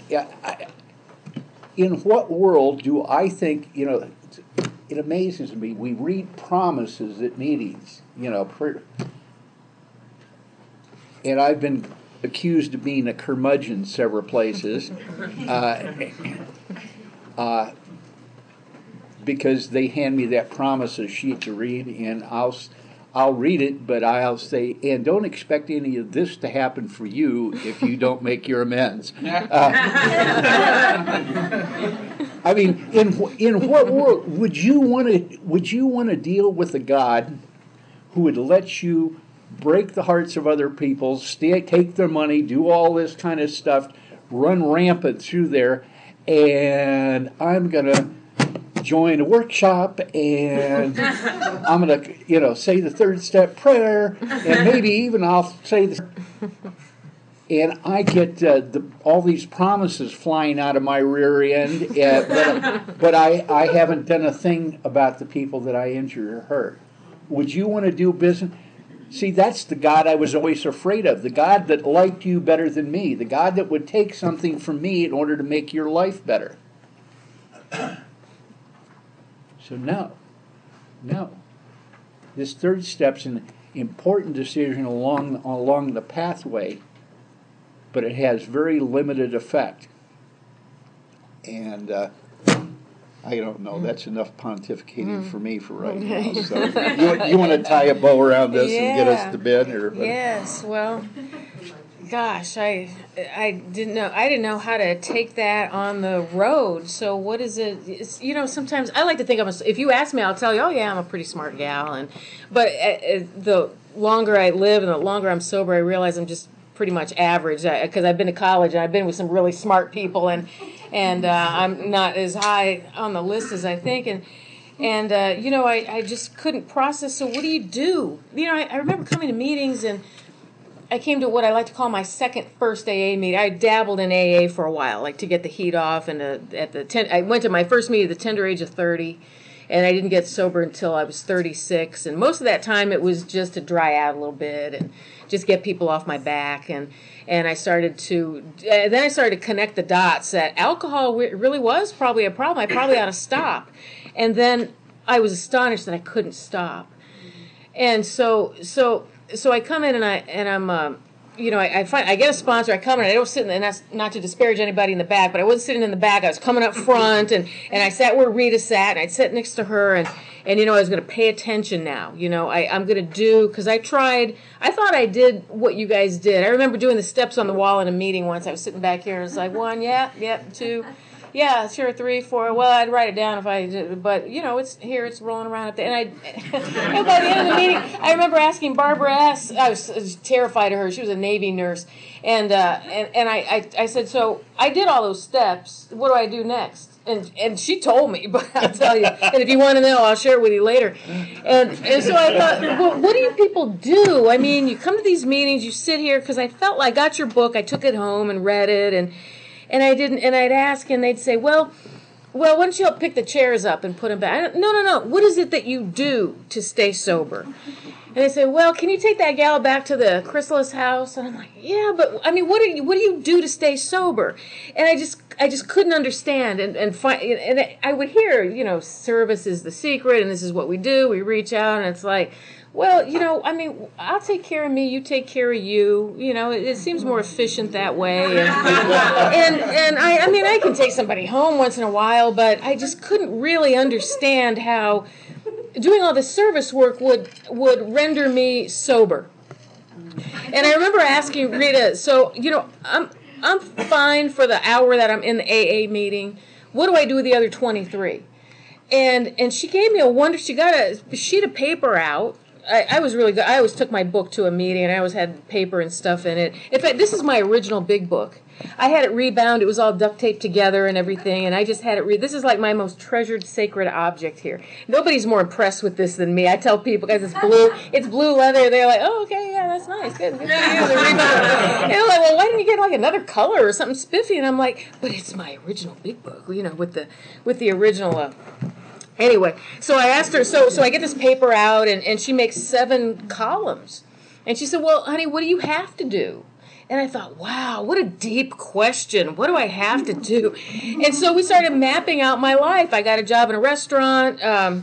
In what world do I think, it amazes me. We read promises at meetings, and I've been accused of being a curmudgeon several places because they hand me that promises sheet to read, and I'll read it, but I'll say, and don't expect any of this to happen for you if you don't make your amends. I mean, in what world would you want to deal with a God who would let you break the hearts of other people, take their money, do all this kind of stuff, run rampant through there, and I'm going to join a workshop, and I'm going to, say the third step prayer, and maybe even I'll say and I get all these promises flying out of my rear end, but I haven't done a thing about the people that I injure or hurt. Would you want to do business? See, that's the God I was always afraid of, the God that liked you better than me, the God that would take something from me in order to make your life better. So no. This third step's an important decision along the pathway, but it has very limited effect. And I don't know. That's enough pontificating for me for right now. So you want to tie a bow around this and get us to bed? Yes, well, gosh, I didn't know. I didn't know how to take that on the road. So what is it? It's, sometimes I like to think if you ask me, I'll tell you, oh yeah, I'm a pretty smart gal. But the longer I live and the longer I'm sober, I realize I'm just pretty much average. Because I've been to college and I've been with some really smart people, and I'm not as high on the list as I think. And I just couldn't process. So what do you do? I remember coming to meetings, and I came to what I like to call my first AA meeting. I dabbled in AA for a while, like to get the heat off. And I went to my first meeting at the tender age of 30, and I didn't get sober until I was 36. And most of that time, it was just to dry out a little bit and just get people off my back. And I started to connect the dots that alcohol really was probably a problem. I probably ought to stop. And then I was astonished that I couldn't stop. And so I come in and I'm I get a sponsor. I come in. I don't sit in, and that's not to disparage anybody in the back, but I wasn't sitting in the back. I was coming up front, and I sat where Rita sat, and I'd sit next to her, and I was going to pay attention now. I'm going to do, because I thought I did what you guys did. I remember doing the steps on the wall in a meeting once. I was sitting back here, and it was like 1, yeah, 2. Yeah, sure, 3, 4. Well, I'd write it down if I did, but it's here. It's rolling around up there, and by the end of the meeting, I remember asking Barbara S. I was terrified of her. She was a Navy nurse, and I said, so I did all those steps. What do I do next? And she told me, but I'll tell you. And if you want to know, I'll share it with you later. And so I thought, well, what do you people do? I mean, you come to these meetings, you sit here, because I felt like I got your book, I took it home and read it, and I didn't, and I'd ask, and they'd say, well, why don't you help pick the chairs up and put them back? No. What is it that you do to stay sober? And they say, well, can you take that gal back to the chrysalis house? And I'm like, yeah, but I mean, what do you do to stay sober? And I just couldn't understand. And I would hear, service is the secret, and this is what we do. We reach out, and it's like, well, I'll take care of me, you take care of you. It seems more efficient that way. And I can take somebody home once in a while, but I just couldn't really understand how doing all this service work would render me sober. And I remember asking Rita, so, I'm fine for the hour that I'm in the AA meeting. What do I do with the other 23? And she gave me she got a sheet of paper out. I was really good. I always took my book to a meeting, and I always had paper and stuff in it. In fact, this is my original big book. I had it rebound. It was all duct taped together and everything, and I just had it read. This is like my most treasured sacred object here. Nobody's more impressed with this than me. I tell people, guys, it's blue leather. They're like, oh, okay, yeah, that's nice. Good for you. They're rebound. And I'm like, well, why didn't you get like another color or something spiffy? And I'm like, but it's my original big book, with the original. Anyway, so I asked her, so I get this paper out, and she makes 7 columns. And she said, well, honey, what do you have to do? And I thought, wow, what a deep question. What do I have to do? And so we started mapping out my life. I got a job in a restaurant,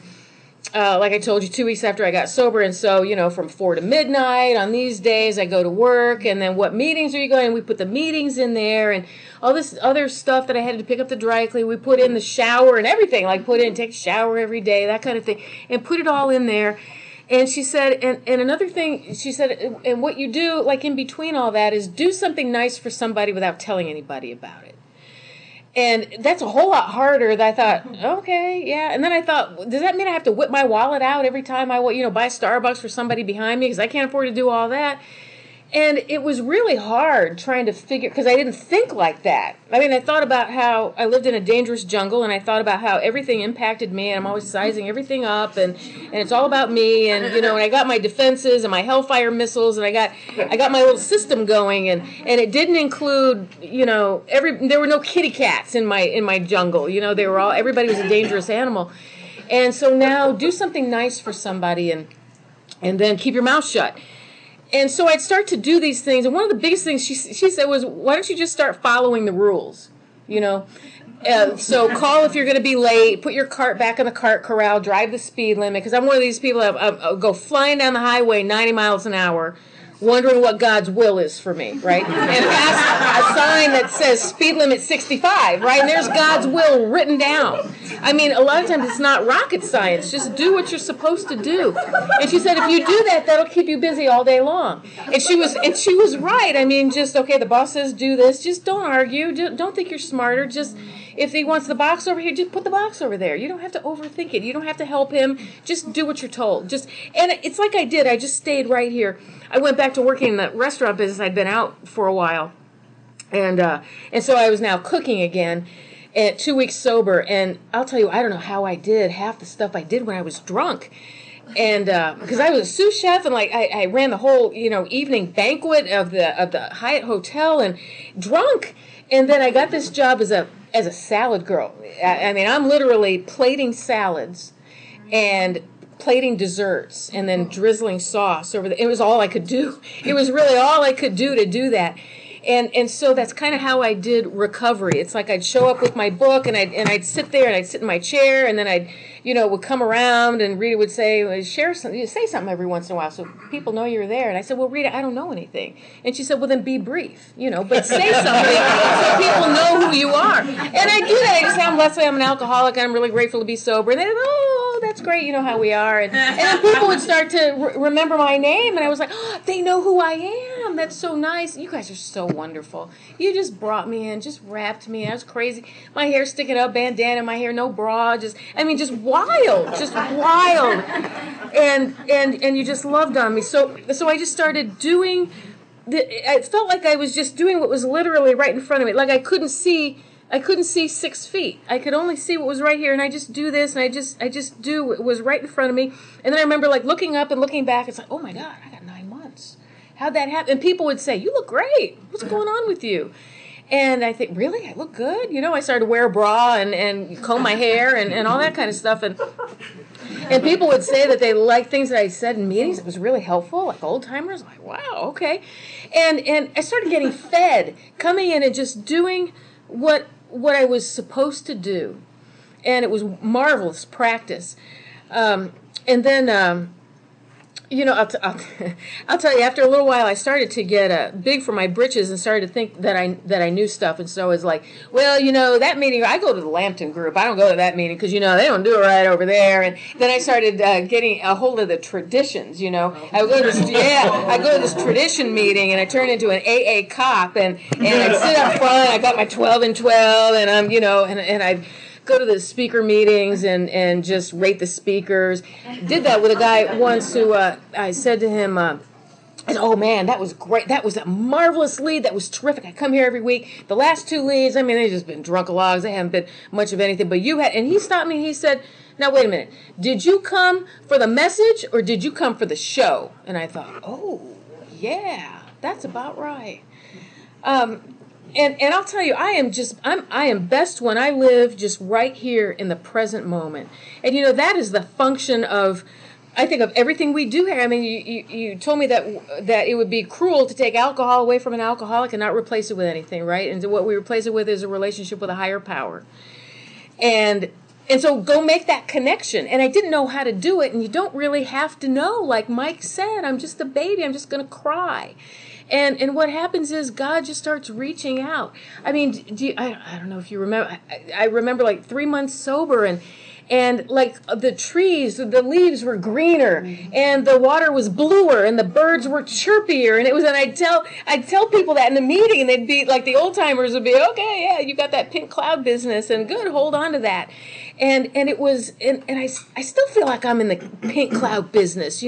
like I told you, 2 weeks after I got sober. And so, from 4 to midnight on these days, I go to work. And then what meetings are you going? And we put the meetings in there, and all this other stuff that I had to pick up the dry clean. We put in the shower and everything, like take a shower every day, that kind of thing, and put it all in there. And she said, and another thing, she said, and what you do, like in between all that, is do something nice for somebody without telling anybody about it. And that's a whole lot harder. That I thought, okay, yeah. And then I thought, does that mean I have to whip my wallet out every time I buy Starbucks for somebody behind me, because I can't afford to do all that? And it was really hard trying to figure, because I didn't think like that. I mean, I thought about how I lived in a dangerous jungle, and I thought about how everything impacted me, and I'm always sizing everything up, and it's all about me, and and I got my defenses and my Hellfire missiles, and I got my little system going, and it didn't include, there were no kitty cats in my jungle, they were everybody was a dangerous animal. And so now do something nice for somebody, and then keep your mouth shut. And so I'd start to do these things, and one of the biggest things she said was, why don't you just start following the rules, So call if you're going to be late, put your cart back in the cart corral, drive the speed limit, because I'm one of these people that go flying down the highway 90 miles an hour, wondering what God's will is for me, right? And past a sign that says speed limit 65, right? And there's God's will written down. I mean, a lot of times it's not rocket science. Just do what you're supposed to do. And she said, if you do that, that'll keep you busy all day long. And she was right. I mean, just, okay, the boss says do this. Just don't argue. Don't think you're smarter. Just, if he wants the box over here, just put the box over there. You don't have to overthink it. You don't have to help him. Just do what you're told. And it's like I did. I just stayed right here. I went back to working in the restaurant business. I'd been out for a while. And so I was now cooking again at 2 weeks sober. And I'll tell you, I don't know how I did half the stuff I did when I was drunk. And because I was a sous chef, and like I ran the whole evening banquet of the Hyatt Hotel, and drunk. And then I got this job as a salad girl. I mean, I'm literally plating salads and plating desserts and then drizzling sauce over it was all I could do. It was really all I could do to do that. And so that's kind of how I did recovery. It's like I'd show up with my book, and I'd sit there, and I'd sit in my chair, and then I'd would come around, and Rita would say, well, share something, say something every once in a while so people know you're there. And I said, well, Rita, I don't know anything. And she said, well, then be brief, but say something so people know who you are. And I do that. I just say, I'm Leslie, I'm an alcoholic, and I'm really grateful to be sober. And they go, oh, that's great, you know how we are. And then people would start to remember my name, and I was like, oh, they know who I am. That's so nice. You guys are so wonderful. You just brought me in, just wrapped me in. I was crazy. My hair sticking up, bandana in my hair, no bra, just wild. And you just loved on me. So I just started doing, I felt like I was just doing what was literally right in front of me. Like I couldn't see 6 feet. I could only see what was right here, and I just do this, and I just do what was right in front of me. And then I remember like looking up and looking back, it's like, oh my God, I got 9 months. How'd that happen? And people would say, you look great. What's going on with you? And I think, really? I look good? I started to wear a bra and comb my hair and all that kind of stuff. And people would say that they liked things that I said in meetings. It was really helpful, like old timers. Like, wow, okay. And I started getting fed, coming in and just doing what I was supposed to do. And it was marvelous practice. And then... I'll tell you, after a little while, I started to get big for my britches and started to think that I knew stuff. And so it's like, well, that meeting, I go to the Lambton group. I don't go to that meeting because, they don't do it right over there. And then I started getting a hold of the traditions, I go to this tradition meeting, and I turned into an AA cop, and I'd sit up front. I got my 12 and 12, and I'm, and I'd go to the speaker meetings and just rate the speakers. Did that with a guy once who I said to him, I said, oh man, that was great. That was a marvelous lead. That was terrific. I come here every week. The last 2 leads, I mean, they've just been drunkalogs. They haven't been much of anything. But you had, and he stopped me and he said, now wait a minute. Did you come for the message or did you come for the show? And I thought, oh, yeah, that's about right. And I'll tell you, I am best when I live just right here in the present moment. And that is the function of, I think, of everything we do here. I mean, you told me that it would be cruel to take alcohol away from an alcoholic and not replace it with anything, right? And what we replace it with is a relationship with a higher power. And so go make that connection. And I didn't know how to do it, and you don't really have to know. Like Mike said, I'm just a baby. I'm just going to cry. And what happens is God just starts reaching out. I mean, I don't know if you remember. I remember like 3 months sober, and like the trees, the leaves were greener, and the water was bluer, and the birds were chirpier, and I'd tell people that in the meeting, and they'd be like, the old timers would be, okay, yeah, you got that pink cloud business, and good, hold on to that. And it was, and I still feel like I'm in the pink cloud business,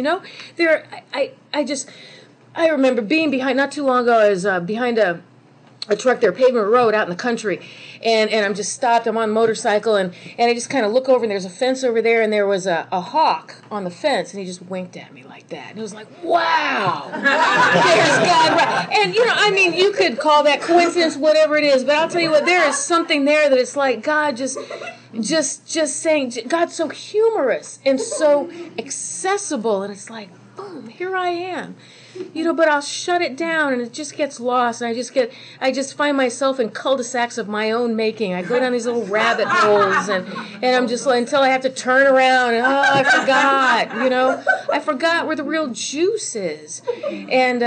I remember being behind, not too long ago, I was behind a truck there, pavement road out in the country, and I'm just stopped, I'm on a motorcycle, and I just kind of look over, and there's a fence over there, and there was a hawk on the fence, and he just winked at me like that, and it was like, wow, there's God, right? And, I mean, you could call that coincidence, whatever it is, but I'll tell you what, there is something there that it's like God just saying, God's so humorous, and so accessible, and it's like, boom, here I am. But I'll shut it down and it just gets lost, and I just find myself in cul-de-sacs of my own making. I go down these little rabbit holes, and I'm just like, until I have to turn around and I forgot where the real juice is. And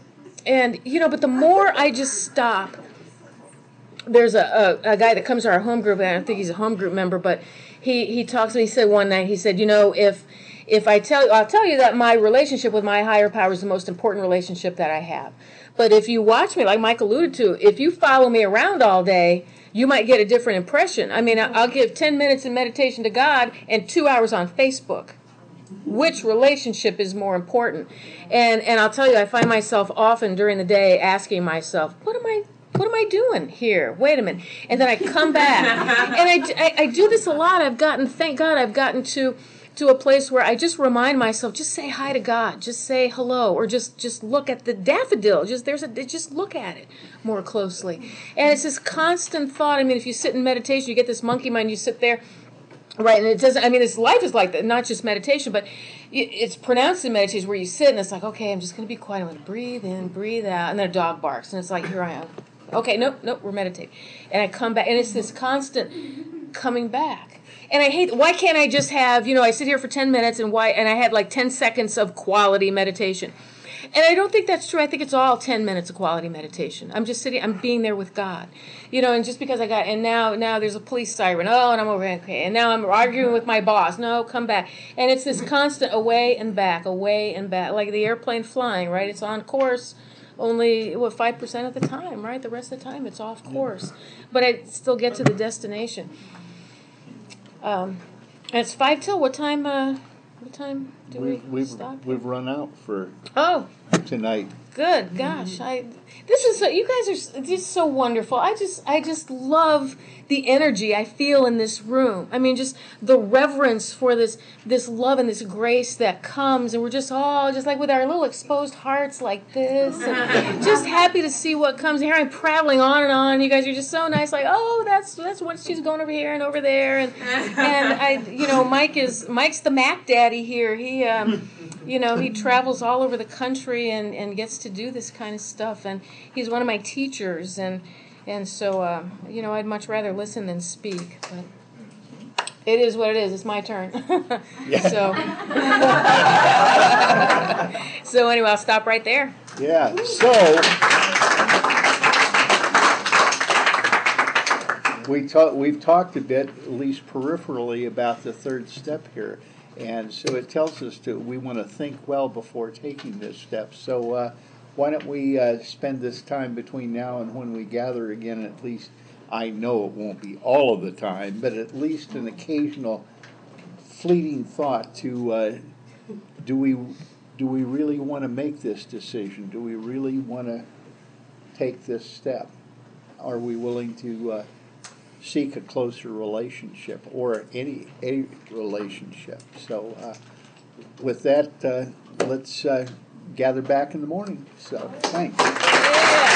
but the more I just stop, there's a guy that comes to our home group, and I don't think he's a home group member, but he talks to me. He said one night, he said, if I'll tell you that my relationship with my higher power is the most important relationship that I have. But if you watch me, like Mike alluded to, if you follow me around all day, you might get a different impression. I mean, I'll give 10 minutes in meditation to God and 2 hours on Facebook. Which relationship is more important? And I'll tell you, I find myself often during the day asking myself, what am I doing here? Wait a minute. And then I come back. And I do this a lot. Thank God, I've gotten to a place where I just remind myself, just say hi to God, just say hello, or just look at the daffodil, just look at it more closely. And it's this constant thought. I mean, if you sit in meditation, you get this monkey mind, you sit there, right, and it doesn't, I mean, this life is like that, not just meditation, but it's pronounced in meditation where you sit and it's like, okay, I'm just going to be quiet, I'm going to breathe in, breathe out, and then a dog barks, and it's like, here I am. Okay, nope, we're meditating. And I come back, and it's this constant coming back. And I hate, why can't I just have, I sit here for 10 minutes and I had like 10 seconds of quality meditation. And I don't think that's true. I think it's all 10 minutes of quality meditation. I'm just sitting, I'm being there with God. And just because and now there's a police siren. Oh, and I'm over here. Okay. And now I'm arguing with my boss. No, come back. And it's this constant away and back, like the airplane flying, right? It's on course only, 5% of the time, right? The rest of the time it's off course. But I still get to the destination. And it's 5 till. What time do we stop? We've run out for tonight. Good gosh, this is so, you guys are just so wonderful. I just love the energy I feel in this room. I mean, just the reverence for this love and this grace that comes, and we're just all just like with our little exposed hearts like this, and just happy to see what comes. Here I'm prattling on and on. You guys are just so nice. Like, oh, that's what she's going over here and over there, and Mike's the Mac Daddy here. He he travels all over the country and gets to do this kind of stuff, and he's one of my teachers, and so I'd much rather listen than speak, but it is what it is. It's my turn. So anyway, I'll stop right there. Yeah. So we've talked a bit, at least peripherally, about the third step here. And so it tells us we want to think well before taking this step. So why don't we spend this time between now and when we gather again, at least, I know it won't be all of the time, but at least an occasional fleeting thought to do we really want to make this decision? Do we really want to take this step? Are we willing to seek a closer relationship, or a relationship? So with that, let's gather back in the morning. So thanks.